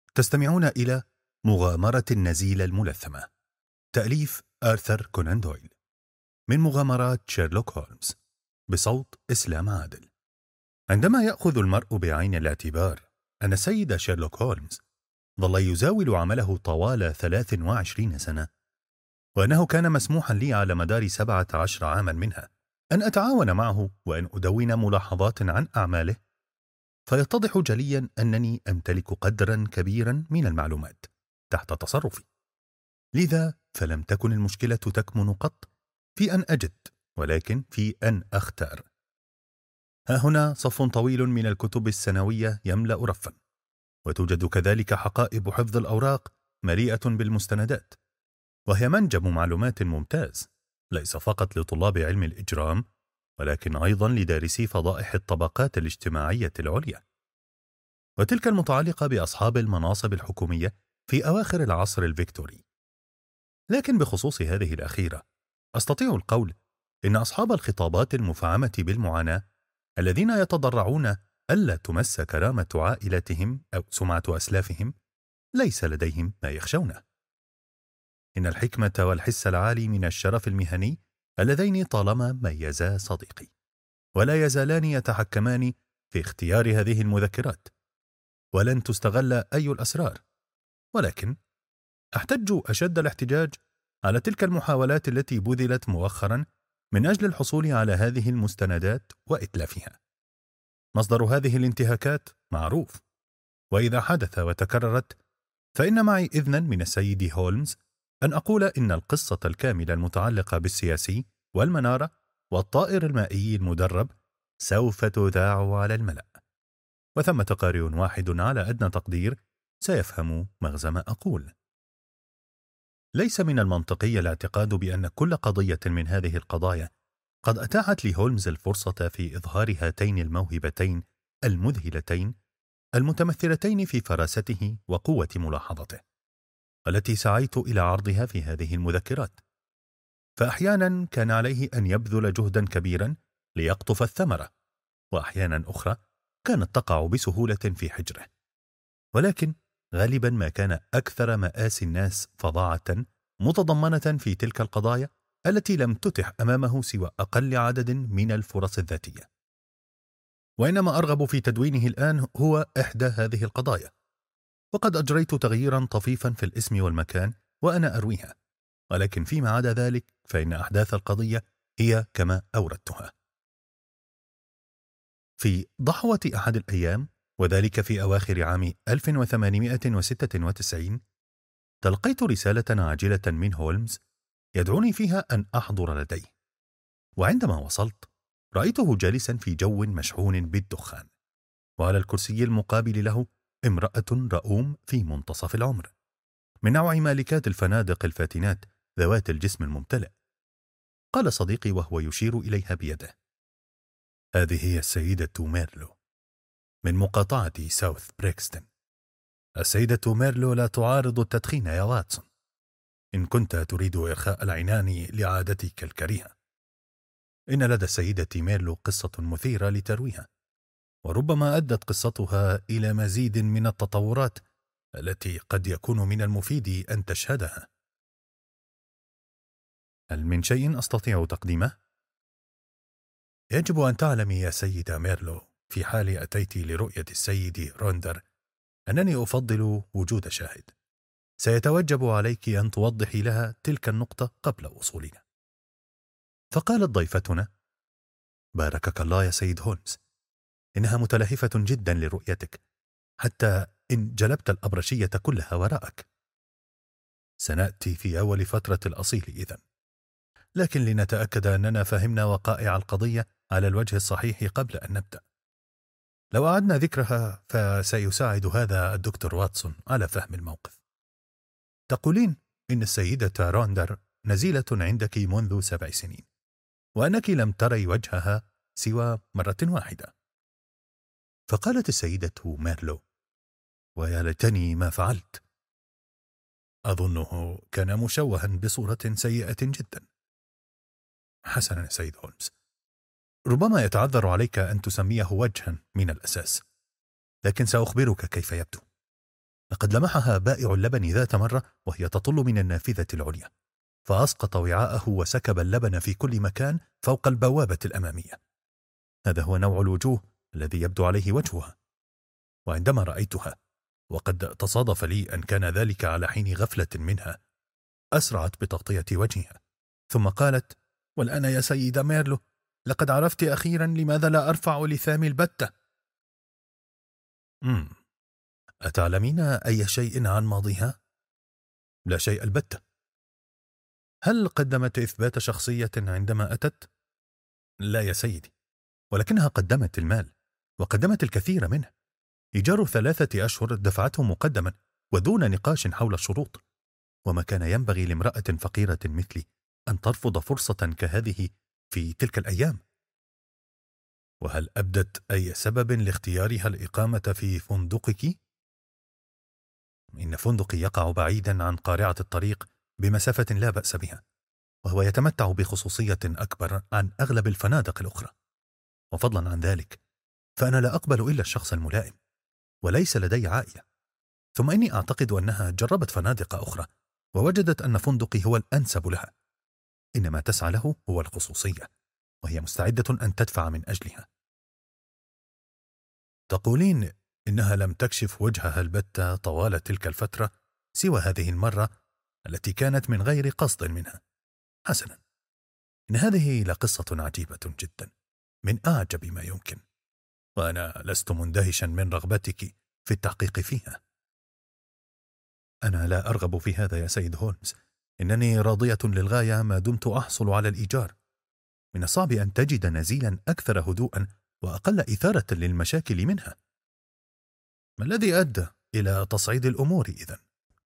تستمعون إلى مغامرة النزيلة الملثمة، تأليف آرثر كونان دويل، من مغامرات شيرلوك هولمز، بصوت إسلام عادل. عندما يأخذ المرء بعين الاعتبار أن السيد شيرلوك هولمز ظل يزاول عمله طوال 23 سنة، وأنه كان مسموحا لي على مدار 17 عاما منها أن أتعاون معه وأن أدون ملاحظات عن أعماله، فيتضح جليا أنني أمتلك قدرا كبيرا من المعلومات تحت تصرفي. لذا فلم تكن المشكلة تكمن قط في أن أجد، ولكن في أن أختار. ها هنا صف طويل من الكتب السنوية يملأ رفا، وتوجد كذلك حقائب حفظ الأوراق مليئة بالمستندات، وهي منجم معلومات ممتاز ليس فقط لطلاب علم الإجرام، ولكن أيضا لدارسي فضائح الطبقات الاجتماعية العليا، وتلك المتعلقة بأصحاب المناصب الحكومية في أواخر العصر الفيكتوري. لكن بخصوص هذه الأخيرة أستطيع القول إن أصحاب الخطابات المفعمة بالمعاناة الذين يتضرعون ألا تمس كرامة عائلتهم أو سمعة أسلافهم ليس لديهم ما يخشونه. إن الحكمة والحس العالي من الشرف المهني اللذين طالما ميزا صديقي، ولا يزالان يتحكمان في اختيار هذه المذكرات، ولن تستغل أي الأسرار. ولكن أحتج أشد الاحتجاج على تلك المحاولات التي بذلت مؤخرا من أجل الحصول على هذه المستندات وإتلافها. مصدر هذه الانتهاكات معروف، وإذا حدث وتكررت فإن معي إذنا من السيد هولمز أن أقول إن القصة الكاملة المتعلقة بالسياسي والمنارة والطائر المائي المدرب سوف تذاع على الملأ، وثمة قارئ واحد على أدنى تقدير سيفهم مغزى ما أقول. ليس من المنطقي الاعتقاد بأن كل قضية من هذه القضايا قد أتاحت لهولمز الفرصة في إظهار هاتين الموهبتين المذهلتين المتمثلتين في فراسته وقوة ملاحظته، التي سعيت إلى عرضها في هذه المذكرات. فأحيانا كان عليه أن يبذل جهدا كبيرا ليقطف الثمرة، وأحيانا أخرى كانت تقع بسهولة في حجره. ولكن غالبا ما كان أكثر مآسي الناس فظاعة متضمنة في تلك القضايا التي لم تتح أمامه سوى أقل عدد من الفرص الذاتية. وإنما أرغب في تدوينه الآن هو إحدى هذه القضايا، وقد أجريت تغييرا طفيفا في الاسم والمكان وأنا أرويها، ولكن فيما عدا ذلك فإن أحداث القضية هي كما أوردتها. في ضحوة أحد الأيام، وذلك في أواخر عام 1896، تلقيت رسالة عاجلة من هولمز يدعوني فيها أن أحضر لديه. وعندما وصلت رأيته جالسا في جو مشحون بالدخان، وعلى الكرسي المقابل له امرأة رؤوم في منتصف العمر، من نوع مالكات الفنادق الفاتنات ذوات الجسم الممتلئ. قال صديقي وهو يشير إليها بيده: هذه هي السيدة ميرلو من مقاطعة ساوث بريكستون. السيدة ميرلو لا تعارض التدخين يا واتسون، إن كنت تريد إرخاء العنان لعادتك الكريهة. إن لدى السيدة ميرلو قصة مثيرة لترويها، وربما أدت قصتها إلى مزيد من التطورات التي قد يكون من المفيد أن تشهدها. هل من شيء أستطيع تقديمه؟ يجب أن تعلمي يا سيدة ميرلو، في حال أتيت لرؤية السيد روندر، أنني أفضل وجود شاهد. سيتوجب عليك أن توضحي لها تلك النقطة قبل وصولنا. فقالت ضيفتنا: باركك الله يا سيد هولمز، إنها متلهفة جدا لرؤيتك، حتى إن جلبت الأبرشية كلها وراءك. سنأتي في أول فترة الأصيل إذن، لكن لنتأكد أننا فهمنا وقائع القضية على الوجه الصحيح قبل أن نبدأ. لو أعدنا ذكرها فسيساعد هذا الدكتور واتسون على فهم الموقف. تقولين إن السيدة روندر نزيلة عندك منذ 7 سنين، وأنك لم تري وجهها سوى مرة واحدة. فقالت السيدة ميرلو: ويا ليتني ما فعلت. أظنه كان مشوها بصورة سيئة جدا. حسنا يا سيد هولمز، ربما يتعذر عليك أن تسميه وجها من الأساس، لكن سأخبرك كيف يبدو. لقد لمحها بائع اللبن ذات مرة وهي تطل من النافذة العليا، فأسقط وعاءه وسكب اللبن في كل مكان فوق البوابة الأمامية. هذا هو نوع الوجوه الذي يبدو عليه وجهها. وعندما رأيتها، وقد تصادف لي أن كان ذلك على حين غفلة منها، أسرعت بتغطية وجهها، ثم قالت: والآن يا سيدة ميرلو، لقد عرفت أخيرا لماذا لا أرفع لثامي البتة. أتعلمين أي شيء عن ماضيها؟ لا شيء البتة. هل قدمت إثبات شخصية عندما أتت؟ لا يا سيدي، ولكنها قدمت المال، وقدمت الكثير منه. إيجار 3 أشهر دفعته مقدما ودون نقاش حول الشروط، وما كان ينبغي لامرأة فقيرة مثلي أن ترفض فرصة كهذه في تلك الأيام. وهل أبدت أي سبب لاختيارها الإقامة في فندقك؟ إن فندقي يقع بعيدا عن قارعة الطريق بمسافة لا بأس بها، وهو يتمتع بخصوصية أكبر عن أغلب الفنادق الأخرى. وفضلا عن ذلك، فأنا لا أقبل إلا الشخص الملائم، وليس لدي عائلة. ثم إني أعتقد أنها جربت فنادق أخرى ووجدت أن فندقي هو الأنسب لها. إنما تسعى له هو الخصوصية، وهي مستعدة أن تدفع من أجلها. تقولين إنها لم تكشف وجهها البتة طوال تلك الفترة سوى هذه المرة التي كانت من غير قصد منها. حسنا، إن هذه لقصة عجيبة جدا، من أعجب ما يمكن، وأنا لست مندهشا من رغبتك في التحقيق فيها. أنا لا أرغب في هذا يا سيد هولمز، إنني راضية للغاية ما دمت أحصل على الإيجار. من الصعب أن تجد نزيلا أكثر هدوءا وأقل إثارة للمشاكل منها. ما الذي أدى إلى تصعيد الأمور إذن؟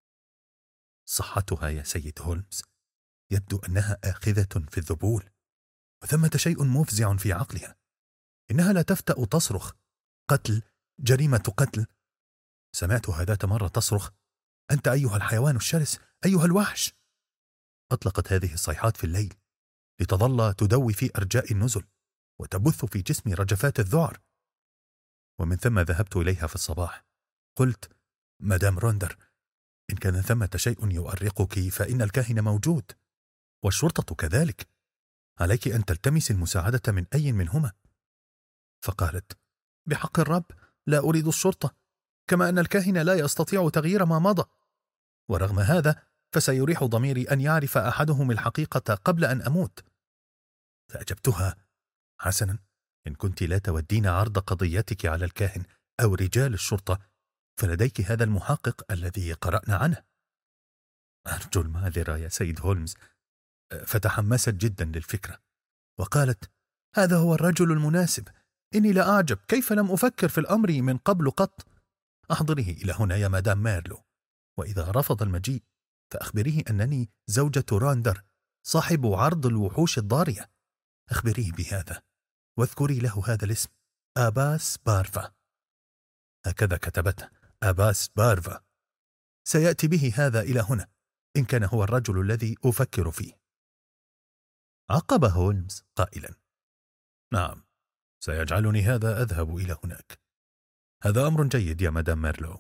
صحتها يا سيد هولمز، يبدو أنها آخذة في الذبول، وثمة شيء مفزع في عقلها. إنها لا تفتأ تصرخ: قتل، جريمة قتل. سمعتها ذات مرة تصرخ: أنت أيها الحيوان الشرس، أيها الوحش. أطلقت هذه الصيحات في الليل لتظل تدوي في أرجاء النزل وتبث في جسمي رجفات الذعر. ومن ثم ذهبت إليها في الصباح. قلت: مدام روندر، إن كان ثمة شيء يؤرقك فإن الكاهن موجود، والشرطة كذلك. عليك أن تلتمس المساعدة من أي منهما. فقالت: بحق الرب لا أريد الشرطة، كما أن الكاهن لا يستطيع تغيير ما مضى، ورغم هذا فسيريح ضميري أن يعرف أحدهم الحقيقة قبل أن أموت. فأجبتها: حسنا، إن كنت لا تودين عرض قضيتك على الكاهن أو رجال الشرطة، فلديك هذا المحقق الذي قرأنا عنه. أرجو المعذرة يا سيد هولمز. فتحمست جدا للفكرة وقالت: هذا هو الرجل المناسب. إني لا أعجب كيف لم أفكر في الأمر من قبل قط. أحضره إلى هنا يا مدام ميرلو، وإذا رفض المجيء فأخبريه أنني زوجة راندر صاحب عرض الوحوش الضارية. أخبريه بهذا، واذكري له هذا الاسم: آباس بارفا. هكذا كتبته، آباس بارفا. سيأتي به هذا إلى هنا إن كان هو الرجل الذي أفكر فيه. عقب هولمز قائلا: نعم، سيجعلني هذا أذهب إلى هناك. هذا أمر جيد يا مدام ميرلو.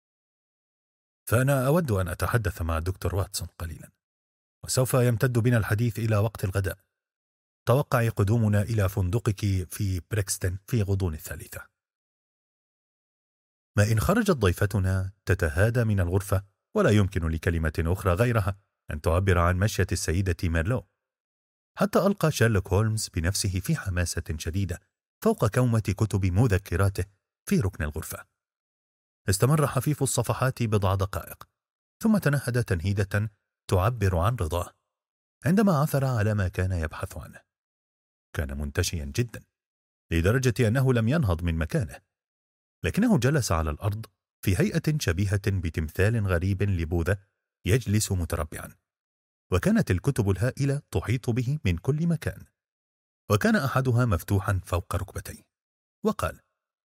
فأنا أود أن أتحدث مع الدكتور واتسون قليلا، وسوف يمتد بنا الحديث إلى وقت الغداء. توقعي قدومنا إلى فندقك في بريكستن في غضون 3. ما إن خرجت ضيفتنا تتهادى من الغرفة، ولا يمكن لكلمة أخرى غيرها أن تعبر عن مشية السيدة ميرلو، حتى ألقى شيرلوك هولمز بنفسه في حماسة شديدة فوق كومة كتب مذكراته في ركن الغرفة. استمر حفيف الصفحات بضع دقائق، ثم تنهد تنهيدة تعبر عن رضاه عندما عثر على ما كان يبحث عنه. كان منتشيا جدا لدرجة أنه لم ينهض من مكانه، لكنه جلس على الأرض في هيئة شبيهة بتمثال غريب لبوذا يجلس متربعا، وكانت الكتب الهائلة تحيط به من كل مكان، وكان أحدها مفتوحا فوق ركبتيه. وقال: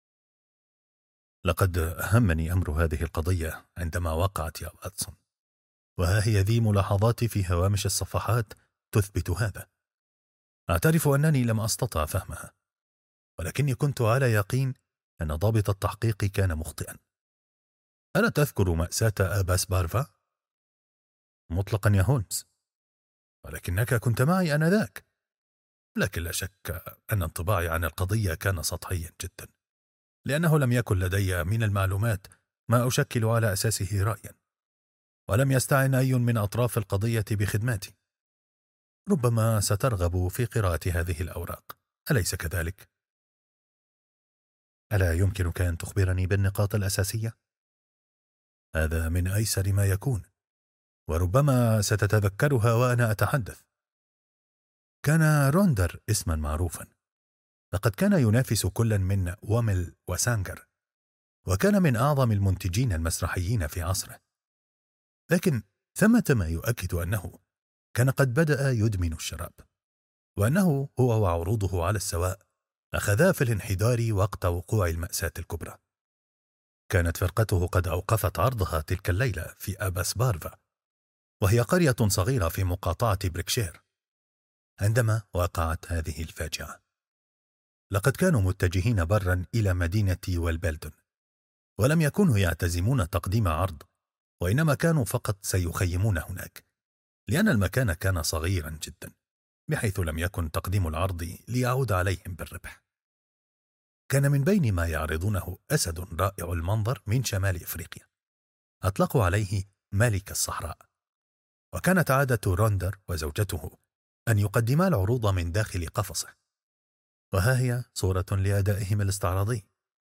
لقد أهمني أمر هذه القضية عندما وقعت يا واتسون، وها هي ذي ملاحظاتي في هوامش الصفحات تثبت هذا. أعترف أنني لم أستطع فهمها، ولكني كنت على يقين أن ضابط التحقيق كان مخطئا. ألا تذكر مأساة أباس بارفا؟ مطلقا يا هولمز. ولكنك كنت معي آنذاك. لكن لا شك أن انطباعي عن القضية كان سطحيا جدا، لأنه لم يكن لدي من المعلومات ما أشكل على أساسه رأيا، ولم يستعن أي من أطراف القضية بخدماتي. ربما سترغب في قراءة هذه الأوراق، أليس كذلك؟ ألا يمكنك أن تخبرني بالنقاط الأساسية؟ هذا من أيسر ما يكون، وربما ستتذكرها وأنا أتحدث. كان روندر اسما معروفا، لقد كان ينافس كل من وومل وسانجر، وكان من أعظم المنتجين المسرحيين في عصره. لكن ثمة ما يؤكد أنه كان قد بدأ يدمن الشراب، وأنه هو وعروضه على السواء أخذا في الانحدار وقت وقوع المأساة الكبرى. كانت فرقته قد أوقفت عرضها تلك الليلة في أباس بارفا، وهي قرية صغيرة في مقاطعة بريكشير، عندما وقعت هذه الفاجعة. لقد كانوا متجهين برا إلى مدينة ويلبلدون، ولم يكونوا يعتزمون تقديم عرض، وإنما كانوا فقط سيخيمون هناك، لأن المكان كان صغيرا جدا، بحيث لم يكن تقديم العرض ليعود عليهم بالربح. كان من بين ما يعرضونه أسد رائع المنظر من شمال إفريقيا، أطلقوا عليه ملك الصحراء. وكانت عادة روندر وزوجته أن يقدما العروض من داخل قفصه، وها هي صورة لأدائهم الاستعراضي.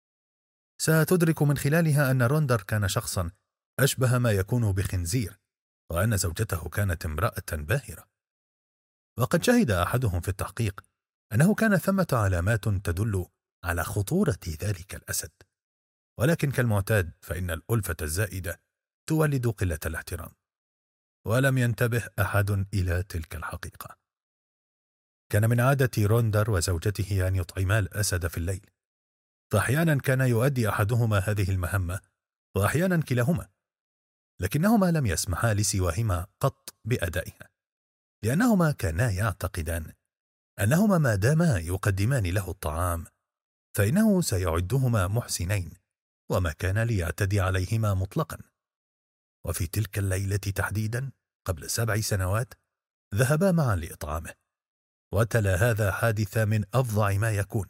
ستدرك من خلالها أن روندر كان شخصا أشبه ما يكون بخنزير، وأن زوجته كانت امرأة باهرة. وقد شهد أحدهم في التحقيق أنه كان ثمة علامات تدل على خطورة ذلك الأسد، ولكن كالمعتاد فإن الألفة الزائدة تولد قلة الاحترام، ولم ينتبه أحد إلى تلك الحقيقة. كان من عادة روندر وزوجته أن يطعما الأسد في الليل، فأحيانا كان يؤدي أحدهما هذه المهمة وأحيانا كلاهما، لكنهما لم يسمحا لسواهما قط بأدائها، لأنهما كانا يعتقدان أنهما ما داما يقدمان له الطعام فإنه سيعدهما محسنين، وما كان ليعتدي عليهما مطلقا. وفي تلك الليلة تحديدا قبل 7 سنوات ذهبا معا لإطعامه، وتلا هذا حادثة من أفظع ما يكون،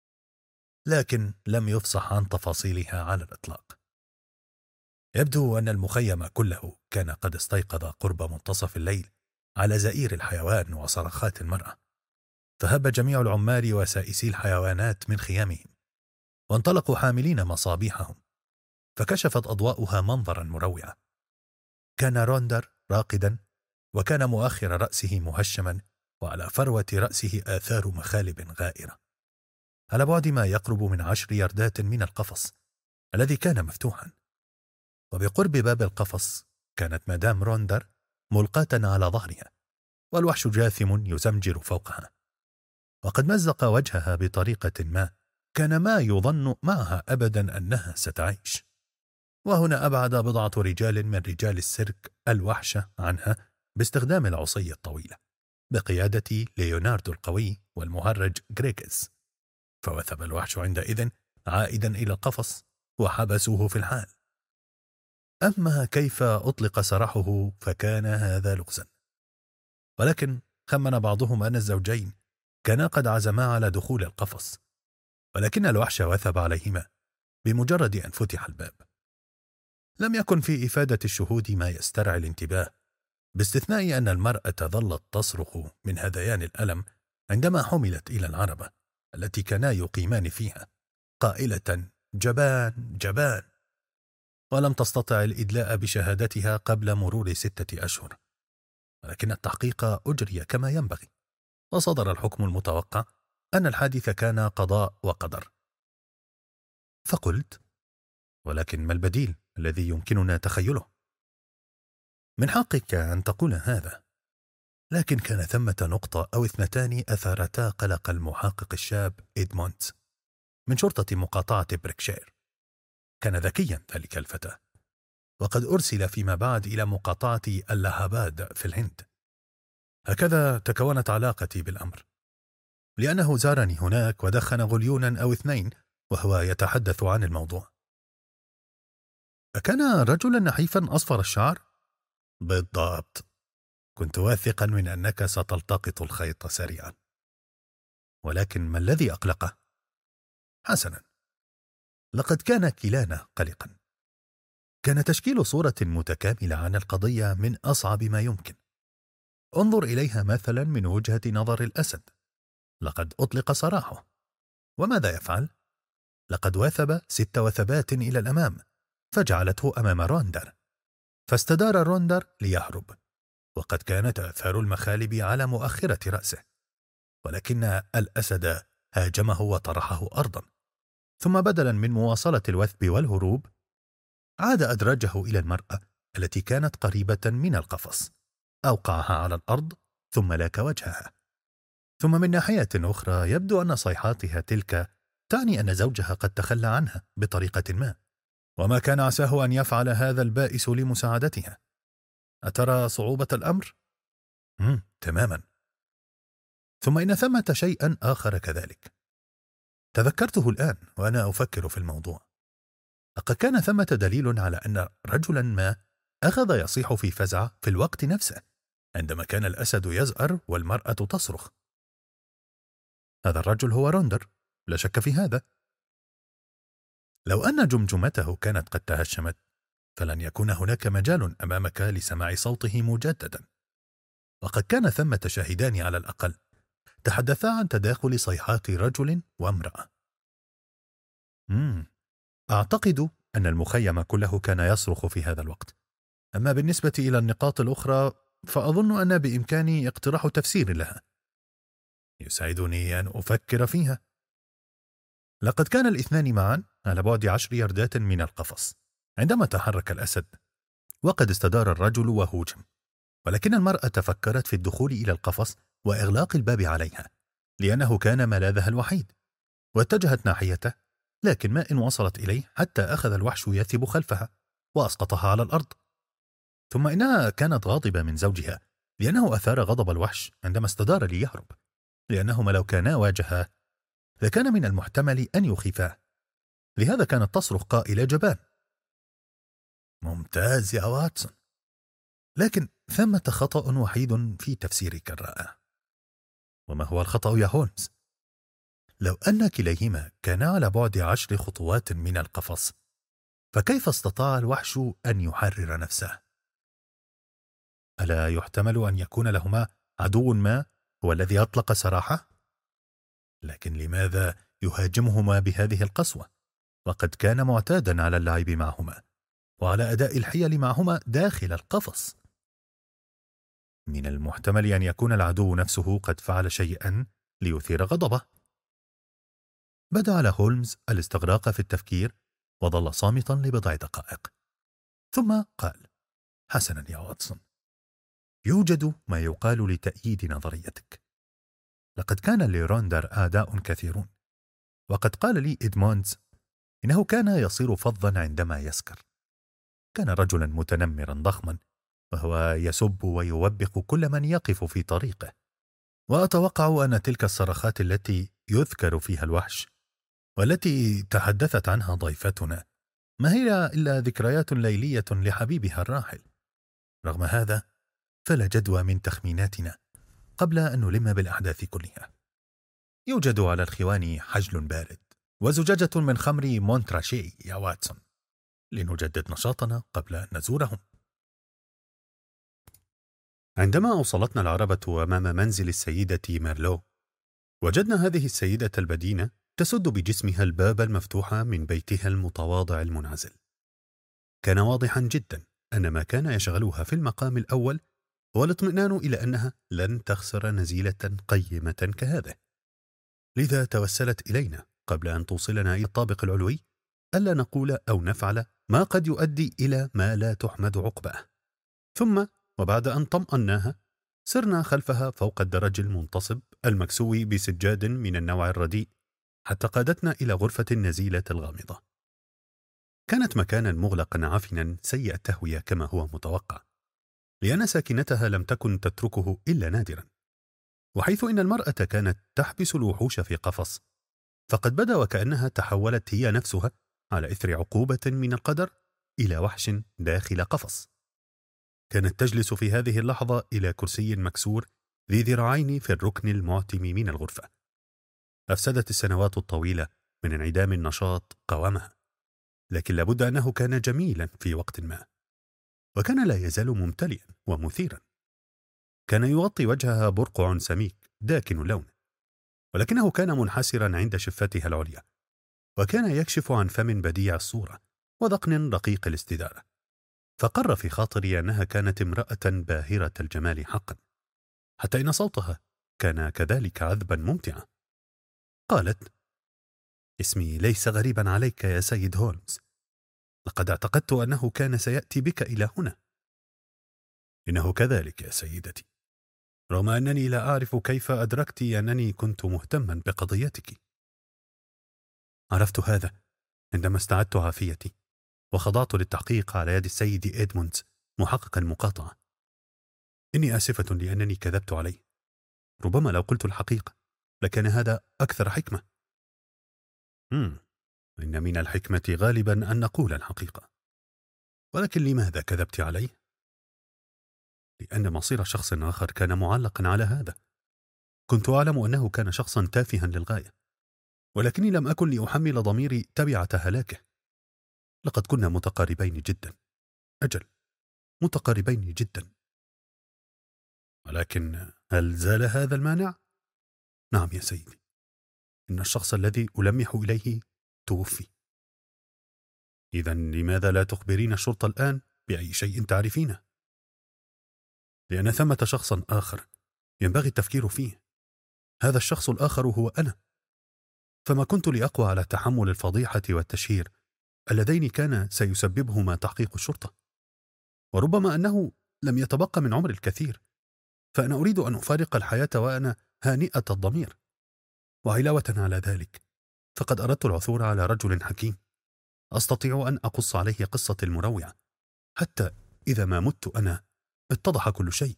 لكن لم يفصح عن تفاصيلها على الإطلاق. يبدو أن المخيم كله كان قد استيقظ قرب منتصف الليل على زئير الحيوان وصرخات المرأة، فهب جميع العمال وسائسي الحيوانات من خيامهم، وانطلقوا حاملين مصابيحهم، فكشفت أضواؤها منظرا مروعا. كان روندر راقدا، وكان مؤخر رأسه مهشما، وعلى فروة رأسه آثار مخالب غائرة، على بعد ما يقرب من 10 يردات من القفص الذي كان مفتوحا. وبقرب باب القفص كانت مدام روندر ملقاة على ظهرها، والوحش جاثم يزمجر فوقها، وقد مزق وجهها بطريقة ما كان ما يظن معها أبدا أنها ستعيش. وهنا أبعد بضعة رجال من رجال السيرك الوحش عنها باستخدام العصي الطويلة بقيادة ليوناردو القوي والمهرج غريغز، فوثب الوحش عندئذ عائدا إلى القفص وحبسوه في الحال. أما كيف أطلق سراحه فكان هذا لغزا، ولكن خمن بعضهم أن الزوجين كانا قد عزما على دخول القفص، ولكن الوحش وثب عليهما بمجرد أن فتح الباب. لم يكن في إفادة الشهود ما يسترعي الانتباه، باستثناء أن المرأة ظلت تصرخ من هذيان الألم عندما حملت إلى العربة التي كانا يقيمان فيها، قائلة جبان جبان، ولم تستطع الإدلاء بشهادتها قبل مرور 6 أشهر. ولكن التحقيق أجري كما ينبغي، وصدر الحكم المتوقع أن الحادث كان قضاء وقدر. فقلت: ولكن ما البديل الذي يمكننا تخيله؟ من حقك أن تقول هذا، لكن كان ثمة نقطة أو 2 أثارتا قلق المحقق الشاب إدموندز من شرطة مقاطعة بريكشير. كان ذكيا ذلك الفتى، وقد أرسل فيما بعد إلى مقاطعة اللهاباد في الهند. هكذا تكونت علاقتي بالأمر، لأنه زارني هناك ودخن غليونا أو 2 وهو يتحدث عن الموضوع. أكان رجلا نحيفا أصفر الشعر؟ بالضبط. كنت واثقا من أنك ستلتقط الخيط سريعا. ولكن ما الذي أقلقه؟ حسنا، لقد كان كلانا قلقا. كان تشكيل صورة متكاملة عن القضية من أصعب ما يمكن. انظر إليها مثلا من وجهة نظر الأسد. لقد أطلق سراحه، وماذا يفعل؟ لقد واثب 6 وثبات إلى الأمام، فجعلته أمام روندر، فاستدار روندر ليهرب، وقد كانت آثار المخالب على مؤخرة رأسه، ولكن الأسد هاجمه وطرحه أرضا، ثم بدلا من مواصلة الوثب والهروب عاد أدرجه إلى المرأة التي كانت قريبة من القفص، أوقعها على الأرض ثم لاك وجهها. ثم من ناحية أخرى يبدو أن صيحاتها تلك تعني أن زوجها قد تخلى عنها بطريقة ما، وما كان عساه أن يفعل هذا البائس لمساعدتها. أترى صعوبة الأمر؟ تماما. ثم إن ثمة شيئا آخر كذلك تذكرته الآن وأنا أفكر في الموضوع. لقد كان ثمة دليل على أن رجلا ما أخذ يصيح في فزع في الوقت نفسه عندما كان الأسد يزأر والمرأة تصرخ. هذا الرجل هو روندر، لا شك في هذا. لو أن جمجمته كانت قد تهشمت فلن يكون هناك مجال أمامك لسماع صوته مجددا، وقد كان ثمة شاهدان على الأقل تحدثا عن تداخل صيحات رجل وامرأة. أعتقد أن المخيم كله كان يصرخ في هذا الوقت. أما بالنسبة إلى النقاط الأخرى فأظن أن بإمكاني اقتراح تفسير لها يساعدني أن أفكر فيها. لقد كان الاثنان معا على بعد 10 ياردات من القفص عندما تحرك الأسد، وقد استدار الرجل وهوجم، ولكن المرأة فكرت في الدخول إلى القفص وإغلاق الباب عليها لأنه كان ملاذها الوحيد، واتجهت ناحيته، لكن ما إن وصلت إليه حتى أخذ الوحش يثب خلفها وأسقطها على الأرض. ثم إنها كانت غاضبة من زوجها لأنه أثار غضب الوحش عندما استدار ليهرب، لأنهما لو كانا واجها لكان من المحتمل أن يخيفاه، لهذا كانت تصرخ قائلة جبان. ممتاز يا واتسون، لكن ثمة خطأ وحيد في تفسيرك الرائع. وما هو الخطأ يا هولمز؟ لو أن كليهما كانا على بعد 10 خطوات من القفص، فكيف استطاع الوحش أن يحرر نفسه؟ ألا يحتمل أن يكون لهما عدو ما هو الذي أطلق سراحه؟ لكن لماذا يهاجمهما بهذه القسوة؟ وقد كان معتادا على اللعب معهما وعلى أداء الحيل معهما داخل القفص. من المحتمل أن يكون العدو نفسه قد فعل شيئا ليثير غضبه. بدأ على هولمز الاستغراق في التفكير وظل صامتا لبضع دقائق، ثم قال: حسنا يا واتسون، يوجد ما يقال لتأييد نظريتك. لقد كان لروندر أعداء كثيرون، وقد قال لي إدموندز إنه كان يصير فظا عندما يسكر. كان رجلا متنمرا ضخما، وهو يسب ويوبخ كل من يقف في طريقه، وأتوقع أن تلك الصرخات التي يذكر فيها الوحش والتي تحدثت عنها ضيفتنا ما هي إلا ذكريات ليلية لحبيبها الراحل. رغم هذا فلا جدوى من تخميناتنا قبل أن نلم بالأحداث كلها. يوجد على الخوان حجل بارد وزجاجة من خمر مونتراشي يا واتسون، لنجدد نشاطنا قبل أن نزورهم. عندما أوصلتنا العربة أمام منزل السيدة ميرلو، وجدنا هذه السيدة البدينة تسد بجسمها الباب المفتوح من بيتها المتواضع المنعزل. كان واضحا جدا أن ما كان يشغلها في المقام الأول هو الاطمئنان إلى أنها لن تخسر نزيلة قيمة كهذه، لذا توسلت إلينا قبل أن توصلنا إلى الطابق العلوي ألا نقول أو نفعل ما قد يؤدي إلى ما لا تحمد عقباه. ثم وبعد أن طمأناها سرنا خلفها فوق الدرج المنتصب المكسو بسجاد من النوع الرديء حتى قادتنا إلى غرفة النزيلة الغامضة. كانت مكانا مغلقا عفنا سيء التهوية كما هو متوقع، لأن ساكنتها لم تكن تتركه إلا نادرا، وحيث إن المرأة كانت تحبس الوحوش في قفص، فقد بدا وكأنها تحولت هي نفسها على إثر عقوبة من القدر إلى وحش داخل قفص. كانت تجلس في هذه اللحظة إلى كرسي مكسور ذي ذراعين في الركن المعتم من الغرفة. أفسدت السنوات الطويلة من انعدام النشاط قوامها، لكن لابد أنه كان جميلا في وقت ما، وكان لا يزال ممتلئا ومثيرا. كان يغطي وجهها برقع سميك داكن اللون، ولكنه كان منحسرا عند شفتها العليا، وكان يكشف عن فم بديع الصورة وذقن رقيق الاستدارة. فقر في خاطري أنها كانت امرأة باهرة الجمال حقا، حتى إن صوتها كان كذلك عذبا ممتعا. قالت: اسمي ليس غريبا عليك يا سيد هولمز، لقد اعتقدت أنه كان سيأتي بك إلى هنا. إنه كذلك يا سيدتي، رغم أنني لا أعرف كيف أدركت أنني كنت مهتما بقضيتك. عرفت هذا عندما استعدت عافيتي وخضعت للتحقيق على يد السيد إدموندز محقق المقاطعة. إني آسفة لأنني كذبت عليه، ربما لو قلت الحقيقة لكان هذا أكثر حكمة. إن من الحكمة غالبا أن نقول الحقيقة. ولكن لماذا كذبت عليه؟ لأن مصير شخص آخر كان معلقا على هذا. كنت أعلم أنه كان شخصا تافها للغاية، ولكني لم أكن لأحمل ضميري تبعة هلاكه. لقد كنا متقاربين جدا، أجل متقاربين جدا. ولكن هل زال هذا المانع؟ نعم يا سيدي، إن الشخص الذي ألمح إليه توفي. إذن لماذا لا تخبرين الشرطة الآن بأي شيء تعرفينه؟ لأن ثمة شخصا آخر ينبغي التفكير فيه. هذا الشخص الآخر هو أنا. فما كنت لأقوى على تحمل الفضيحة والتشهير اللذين كان سيسببهما تحقيق الشرطة. وربما أنه لم يتبقى من عمر الكثير، فأنا أريد أن أفارق الحياة وأنا هانئة الضمير. وعلاوة على ذلك فقد أردت العثور على رجل حكيم أستطيع أن أقص عليه قصة المروعة، حتى إذا ما مت أنا اتضح كل شيء.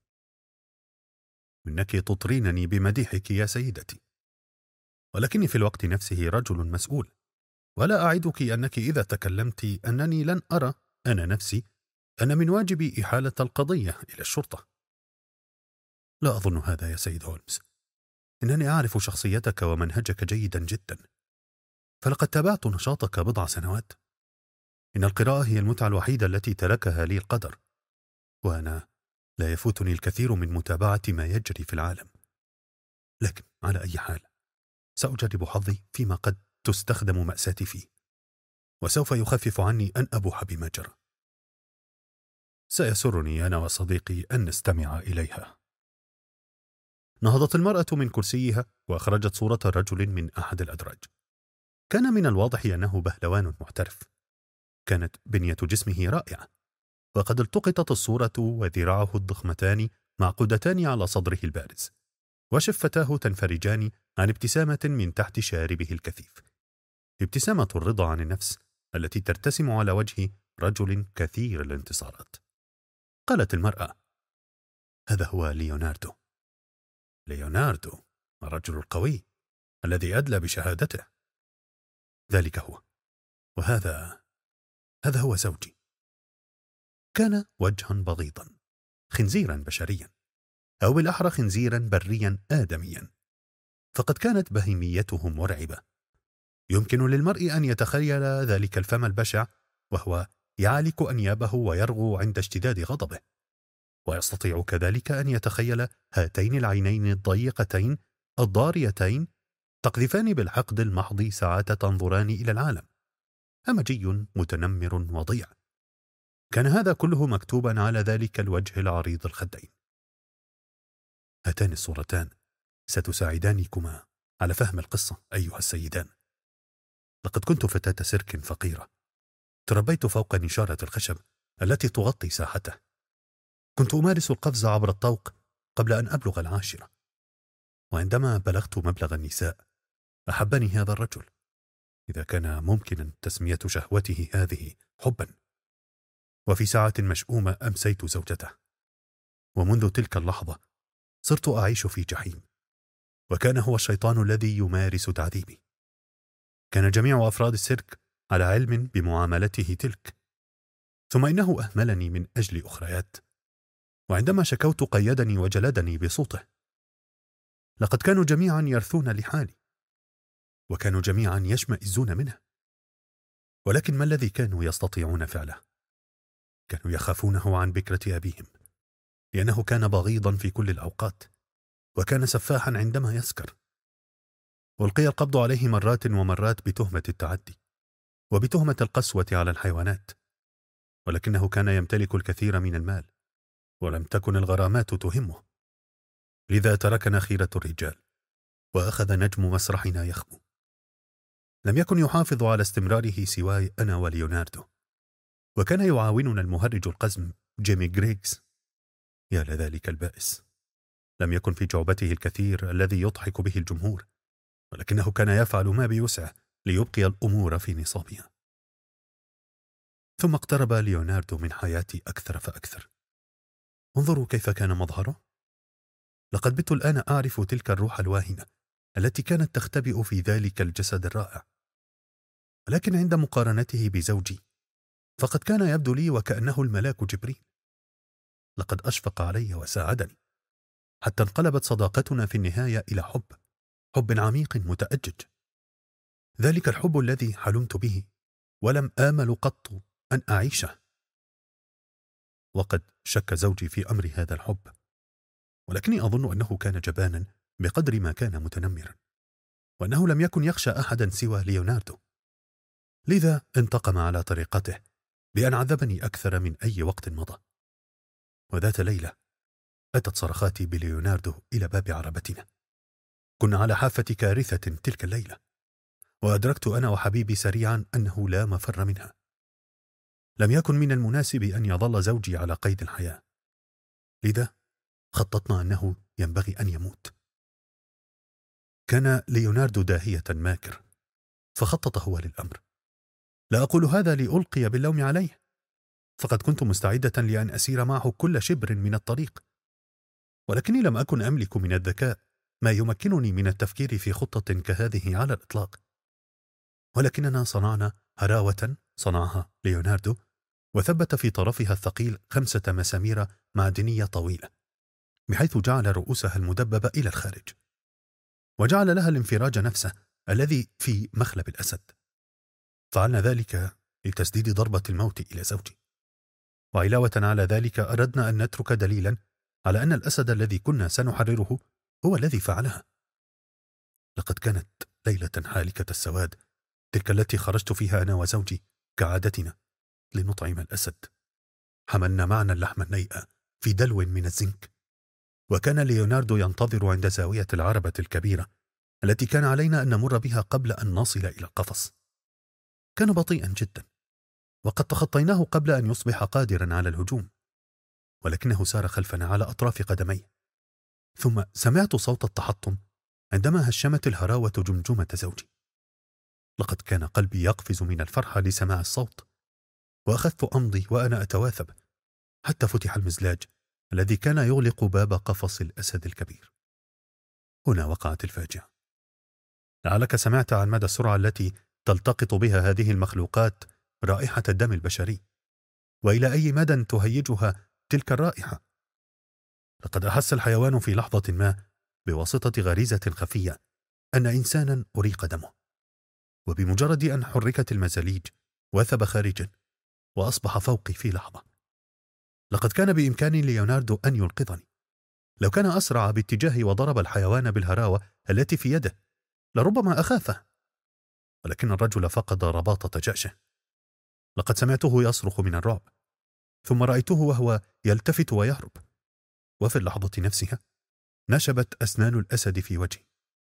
إنك تطرينني بمديحك يا سيدتي، ولكني في الوقت نفسه رجل مسؤول، ولا أعدك أنك إذا تكلمت أنني لن أرى أنا نفسي أن من واجبي إحالة القضية إلى الشرطة. لا أظن هذا يا سيد هولمز. إنني أعرف شخصيتك ومنهجك جيدا جدا، فلقد تابعت نشاطك بضع سنوات. إن القراءة هي المتعة الوحيدة التي تركها لي القدر، وأنا لا يفوتني الكثير من متابعة ما يجري في العالم. لكن على أي حال سأجرب حظي فيما قد تستخدم مأساتي فيه، وسوف يخفف عني أن أبوح بما جرى. سيسرني أنا وصديقي أن نستمع إليها. نهضت المرأة من كرسيها وأخرجت صورة رجل من أحد الأدراج. كان من الواضح أنه بهلوان محترف. كانت بنية جسمه رائعة، وقد التقطت الصورة وذراعه الضخمتان معقودتان على صدره البارز، وشفتاه تنفرجان عن ابتسامة من تحت شاربه الكثيف، ابتسامة الرضا عن النفس التي ترتسم على وجه رجل كثير الانتصارات. قالت المرأة: هذا هو ليوناردو. ليوناردو الرجل القوي الذي أدلى بشهادته. ذلك هو، وهذا هو زوجي. كان وجها بغيضا، خنزيرا بشريا، أو بالأحرى خنزيرا بريا آدميا، فقد كانت بهيميته مرعبة. يمكن للمرء أن يتخيل ذلك الفم البشع وهو يعلك أنيابه ويرغو عند اشتداد غضبه، ويستطيع كذلك أن يتخيل هاتين العينين الضيقتين الضاريتين تقذفان بالحقد المحض ساعات تنظران إلى العالم. همجي متنمر وضيع. كان هذا كله مكتوبا على ذلك الوجه العريض الخدين. هاتان الصورتان ستساعدانكما على فهم القصة أيها السيدان. لقد كنت فتاة سيرك فقيرة، تربيت فوق نشارة الخشب التي تغطي ساحته. كنت أمارس القفز عبر الطوق قبل أن أبلغ 10، وعندما بلغت مبلغ النساء أحبني هذا الرجل، إذا كان ممكنا تسمية شهوته هذه حبا. وفي ساعة مشؤومة أمسيت زوجته، ومنذ تلك اللحظة صرت أعيش في جحيم، وكان هو الشيطان الذي يمارس تعذيبي. كان جميع أفراد السيرك على علم بمعاملته تلك، ثم إنه أهملني من أجل أخريات، وعندما شكوت قيدني وجلدني بصوته. لقد كانوا جميعا يرثون لحالي، وكانوا جميعا يشمئزون منه، ولكن ما الذي كانوا يستطيعون فعله؟ كانوا يخافونه عن بكرة أبيهم، لأنه كان بغيضا في كل الأوقات، وكان سفاحا عندما يسكر. ألقي القبض عليه مرات ومرات بتهمة التعدي وبتهمة القسوة على الحيوانات، ولكنه كان يمتلك الكثير من المال، ولم تكن الغرامات تهمه. لذا تركنا خيرة الرجال، وأخذ نجم مسرحنا يخبو. لم يكن يحافظ على استمراره سواي أنا وليوناردو، وكان يعاوننا المهرج القزم جيمي غريغز. يا لذلك البائس، لم يكن في جعبته الكثير الذي يضحك به الجمهور، ولكنه كان يفعل ما بوسعه ليبقي الأمور في نصابها. ثم اقترب ليوناردو من حياتي أكثر فأكثر. انظروا كيف كان مظهره. لقد بت الآن أعرف تلك الروح الواهنة التي كانت تختبئ في ذلك الجسد الرائع. ولكن عند مقارنته بزوجي فقد كان يبدو لي وكأنه الملاك جبريل. لقد أشفق علي وساعدني، حتى انقلبت صداقتنا في النهاية إلى حب عميق متأجج. ذلك الحب الذي حلمت به ولم آمل قط أن أعيشه. وقد شك زوجي في أمر هذا الحب، ولكني أظن أنه كان جبانا بقدر ما كان متنمرا، وأنه لم يكن يخشى أحدا سوى ليوناردو. لذا انتقم على طريقته بأن عذبني أكثر من أي وقت مضى. وذات ليلة أتت صرخاتي بليوناردو إلى باب عربتنا. كنا على حافة كارثة تلك الليلة، وأدركت أنا وحبيبي سريعا أنه لا مفر منها. لم يكن من المناسب أن يظل زوجي على قيد الحياة، لذا خططنا أنه ينبغي أن يموت. كان ليوناردو داهية ماكر، فخطط هو للأمر. لا أقول هذا لألقي باللوم عليه، فقد كنت مستعدة لأن أسير معه كل شبر من الطريق، ولكني لم أكن أملك من الذكاء ما يمكنني من التفكير في خطة كهذه على الإطلاق. ولكننا صنعنا هراوة صنعها ليوناردو، وثبت في طرفها الثقيل 5 مسامير معدنية طويلة، بحيث جعل رؤوسها المدببة إلى الخارج، وجعل لها الانفراج نفسه الذي في مخلب الأسد. فعلنا ذلك لتسديد ضربة الموت إلى زوجي، وعلاوة على ذلك أردنا أن نترك دليلا على أن الأسد الذي كنا سنحرره هو الذي فعلها. لقد كانت ليلة حالكة السواد، تلك التي خرجت فيها أنا وزوجي كعادتنا لنطعم الأسد. حملنا معنا اللحم النيئة في دلو من الزنك، وكان ليوناردو ينتظر عند زاوية العربة الكبيرة التي كان علينا أن نمر بها قبل أن نصل إلى القفص. كان بطيئا جدا، وقد تخطيناه قبل أن يصبح قادرا على الهجوم، ولكنه سار خلفنا على أطراف قدميه. ثم سمعت صوت التحطم عندما هشمت الهراوة جمجمة زوجي. لقد كان قلبي يقفز من الفرحة لسماع الصوت، وأخذت أمضي وأنا أتواثب حتى فتح المزلاج الذي كان يغلق باب قفص الأسد الكبير. هنا وقعت الفاجعة. لعلك سمعت عن مدى السرعة التي تلتقط بها هذه المخلوقات رائحة الدم البشري، وإلى أي مدى تهيجها تلك الرائحة. لقد أحس الحيوان في لحظة ما بواسطة غريزة خفية أن إنسانا أريق دمه، وبمجرد أن حركت المزاليج وثب خارجا وأصبح فوقي في لحظة. لقد كان بإمكان ليوناردو أن ينقذني لو كان أسرع باتجاهي وضرب الحيوان بالهراوة التي في يده، لربما أخافه، ولكن الرجل فقد رباطة جأشه. لقد سمعته يصرخ من الرعب، ثم رأيته وهو يلتفت ويهرب، وفي اللحظة نفسها نشبت أسنان الأسد في وجهي.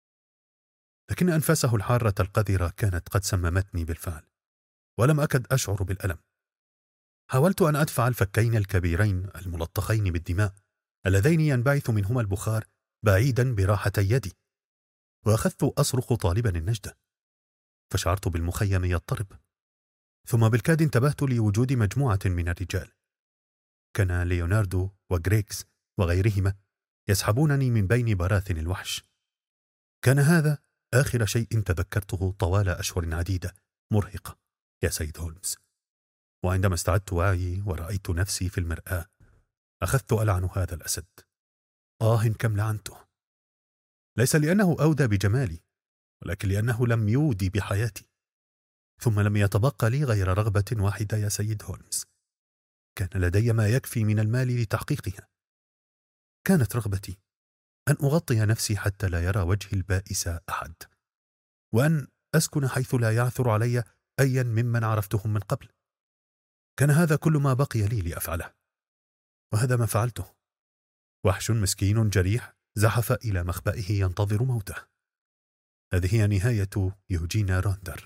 لكن أنفاسه الحارة القذرة كانت قد سممتني بالفعل، ولم أكد أشعر بالألم. حاولت أن أدفع الفكين الكبيرين الملطخين بالدماء اللذين ينبعث منهما البخار بعيدا براحتي يدي، وأخذت أصرخ طالبا النجدة، فشعرت بالمخيم يضطرب. ثم بالكاد انتبهت لوجود مجموعة من الرجال. كان ليوناردو وغريغز وغيرهما يسحبونني من بين براثن الوحش. كان هذا آخر شيء تذكرته طوال أشهر عديدة مرهقة يا سيد هولمز. وعندما استعدت وعي ورأيت نفسي في المرآة أخذت ألعن هذا الأسد. كم لعنته، ليس لأنه أودى بجمالي، ولكن لأنه لم يودي بحياتي. ثم لم يتبقى لي غير رغبة واحدة يا سيد هولمز، كان لدي ما يكفي من المال لتحقيقها. كانت رغبتي أن أغطي نفسي حتى لا يرى وجهي البائس أحد، وأن أسكن حيث لا يعثر علي أيا ممن عرفتهم من قبل. كان هذا كل ما بقي لي لأفعله، وهذا ما فعلته. وحش مسكين جريح زحف إلى مخبئه ينتظر موته. هذه هي نهاية يوجينا روندر.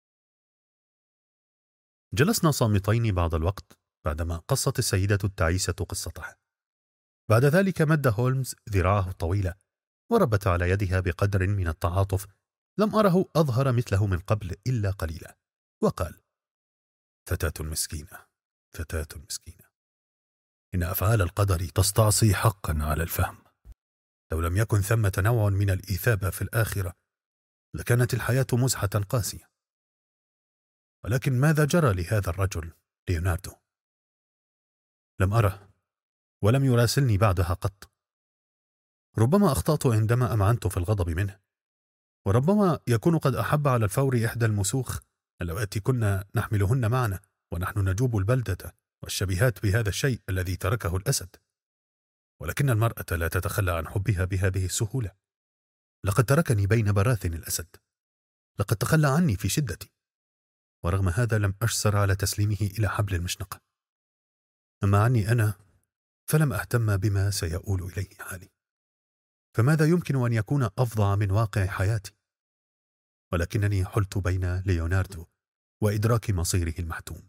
جلسنا صامتين بعض الوقت بعدما قصت السيدة التعيسة قصتها. بعد ذلك مد هولمز ذراعه الطويلة وربت على يدها بقدر من التعاطف لم أره أظهر مثله من قبل إلا قليلا، وقال: فتاة مسكينة، فتاة مسكينة، إن أفعال القدر تستعصي حقا على الفهم. لو لم يكن ثمة نوع من الإيثابة في الآخرة لكانت الحياة مزحة قاسية. ولكن ماذا جرى لهذا الرجل ليوناردو؟ لم أره، ولم يراسلني بعدها قط. ربما أخطأت عندما أمعنت في الغضب منه، وربما يكون قد أحب على الفور إحدى المسوخ اللواتي كنا نحملهن معنا ونحن نجوب البلدة والشبيهات بهذا الشيء الذي تركه الأسد. ولكن المرأة لا تتخلى عن حبها بهذه السهولة. لقد تركني بين براثن الأسد، لقد تخلى عني في شدتي، ورغم هذا لم أجسر على تسليمه إلى حبل المشنقة. أما عني أنا فلم أهتم بما سيؤول إليه حالي، فماذا يمكن أن يكون أفظع من واقع حياتي؟ ولكنني حلت بين ليوناردو وإدراك مصيره المحتوم.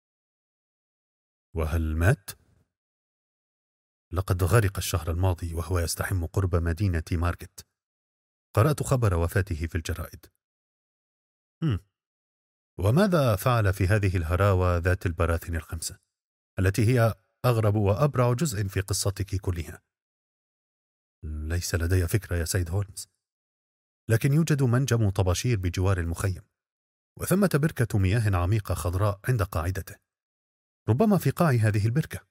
وهل مات؟ لقد غرق الشهر الماضي وهو يستحم قرب مدينة مارغت. قرأت خبر وفاته في الجرائد. وماذا فعل في هذه الهراوة ذات البراثن الخمسة التي هي أغرب وأبرع جزء في قصتك كلها؟ ليس لدي فكرة يا سيد هولمز، لكن يوجد منجم طباشير بجوار المخيم، وثمة بركة مياه عميقة خضراء عند قاعدته، ربما في قاع هذه البركة.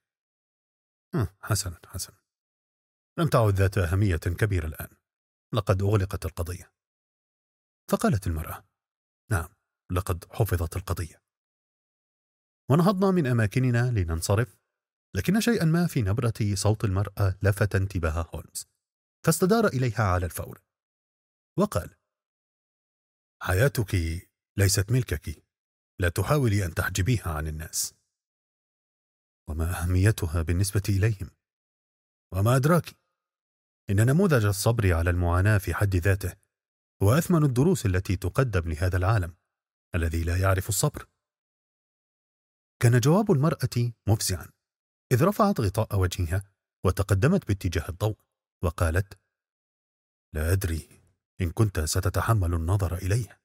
حسنا حسنا، لم تعد ذات أهمية كبيرة الآن، لقد أغلقت القضية. فقالت المرأة: نعم، لقد حفظت القضية. ونهضنا من أماكننا لننصرف، لكن شيئا ما في نبرة صوت المرأة لفت انتباه هولمز، فاستدار إليها على الفور وقال: حياتك ليست ملكك، لا حاولي أن تحجبيها عن الناس. وما أهميتها بالنسبة إليهم؟ وما أدراك إن نموذج الصبر على المعاناة في حد ذاته هو أثمن الدروس التي تقدم لهذا العالم الذي لا يعرف الصبر. كان جواب المرأة مفزعا، إذ رفعت غطاء وجهها وتقدمت باتجاه الضوء وقالت: لا أدري إن كنت ستتحمل النظر إليه.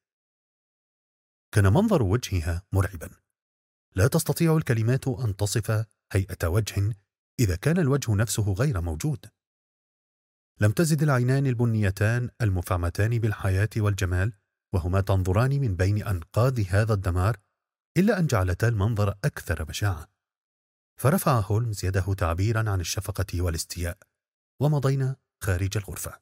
كان منظر وجهها مرعبا، لا تستطيع الكلمات أن تصف هيئة وجه إذا كان الوجه نفسه غير موجود. لم تزد العينان البنيتان المفعمتان بالحياة والجمال وهما تنظران من بين أنقاض هذا الدمار إلا أن جعلتا المنظر أكثر بشاعة. فرفع هولمز يده تعبيرا عن الشفقة والاستياء، ومضينا خارج الغرفة.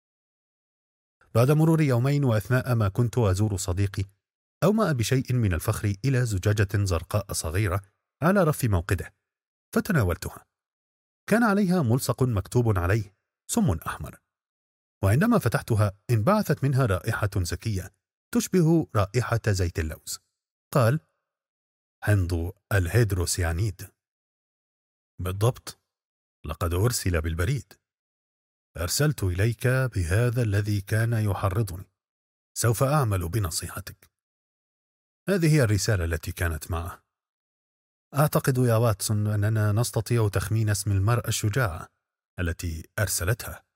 بعد مرور يومين وأثناء ما كنت أزور صديقي، أومأ بشيء من الفخر إلى زجاجة زرقاء صغيرة على رف موقده، فتناولتها. كان عليها ملصق مكتوب عليه سم أحمر، وعندما فتحتها انبعثت منها رائحة زكية تشبه رائحة زيت اللوز. قال: حمض الهيدروسيانيد. بالضبط، لقد أرسل بالبريد. أرسلت إليك بهذا الذي كان يحرضني. سوف أعمل بنصيحتك. هذه هي الرسالة التي كانت معه. أعتقد يا واتسون أننا نستطيع تخمين اسم المرأة الشجاعة التي أرسلتها.